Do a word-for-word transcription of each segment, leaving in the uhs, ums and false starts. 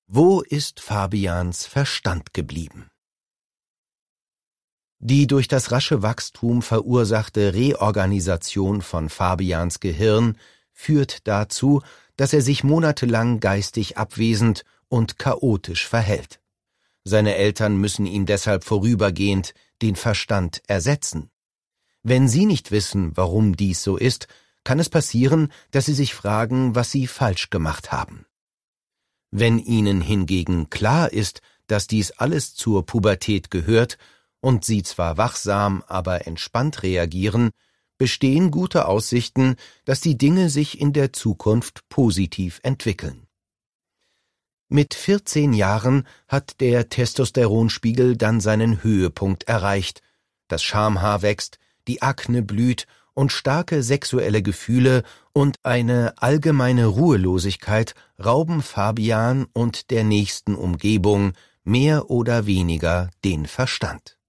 Wo ist Fabians Verstand geblieben? Die durch das rasche Wachstum verursachte Reorganisation von Fabians Gehirn führt dazu, dass er sich monatelang geistig abwesend und chaotisch verhält. Seine Eltern müssen ihm deshalb vorübergehend den Verstand ersetzen. Wenn sie nicht wissen, warum dies so ist, kann es passieren, dass sie sich fragen, was sie falsch gemacht haben. Wenn ihnen hingegen klar ist, dass dies alles zur Pubertät gehört und sie zwar wachsam, aber entspannt reagieren, bestehen gute Aussichten, dass die Dinge sich in der Zukunft positiv entwickeln. Mit vierzehn Jahren hat der Testosteronspiegel dann seinen Höhepunkt erreicht, das Schamhaar wächst, die Akne blüht und starke sexuelle Gefühle und eine allgemeine Ruhelosigkeit rauben Fabian und der nächsten Umgebung mehr oder weniger den Verstand.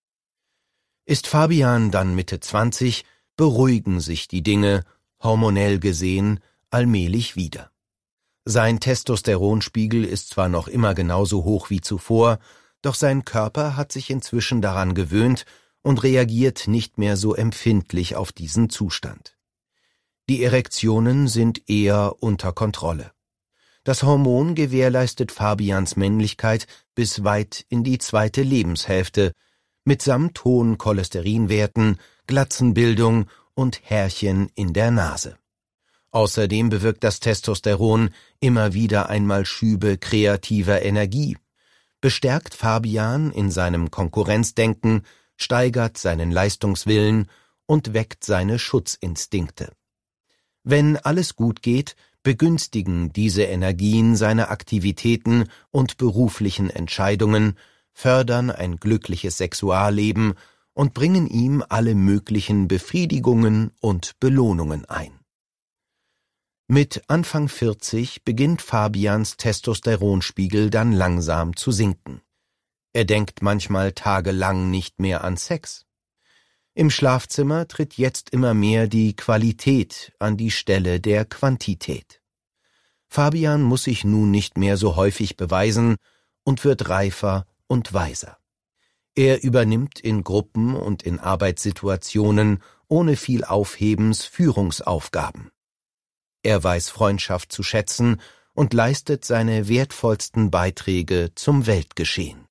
Ist Fabian dann Mitte zwanzig, beruhigen sich die Dinge, hormonell gesehen, allmählich wieder. Sein Testosteronspiegel ist zwar noch immer genauso hoch wie zuvor, doch sein Körper hat sich inzwischen daran gewöhnt und reagiert nicht mehr so empfindlich auf diesen Zustand. Die Erektionen sind eher unter Kontrolle. Das Hormon gewährleistet Fabians Männlichkeit bis weit in die zweite Lebenshälfte, mitsamt hohen Cholesterinwerten, Glatzenbildung und Härchen in der Nase. Außerdem bewirkt das Testosteron immer wieder einmal Schübe kreativer Energie, bestärkt Fabian in seinem Konkurrenzdenken, steigert seinen Leistungswillen und weckt seine Schutzinstinkte. Wenn alles gut geht, begünstigen diese Energien seine Aktivitäten und beruflichen Entscheidungen, fördern ein glückliches Sexualleben und bringen ihm alle möglichen Befriedigungen und Belohnungen ein. Mit Anfang vierzig beginnt Fabians Testosteronspiegel dann langsam zu sinken. Er denkt manchmal tagelang nicht mehr an Sex. Im Schlafzimmer tritt jetzt immer mehr die Qualität an die Stelle der Quantität. Fabian muss sich nun nicht mehr so häufig beweisen und wird reifer und weiser. Er übernimmt in Gruppen und in Arbeitssituationen ohne viel Aufhebens Führungsaufgaben. Er weiß Freundschaft zu schätzen und leistet seine wertvollsten Beiträge zum Weltgeschehen.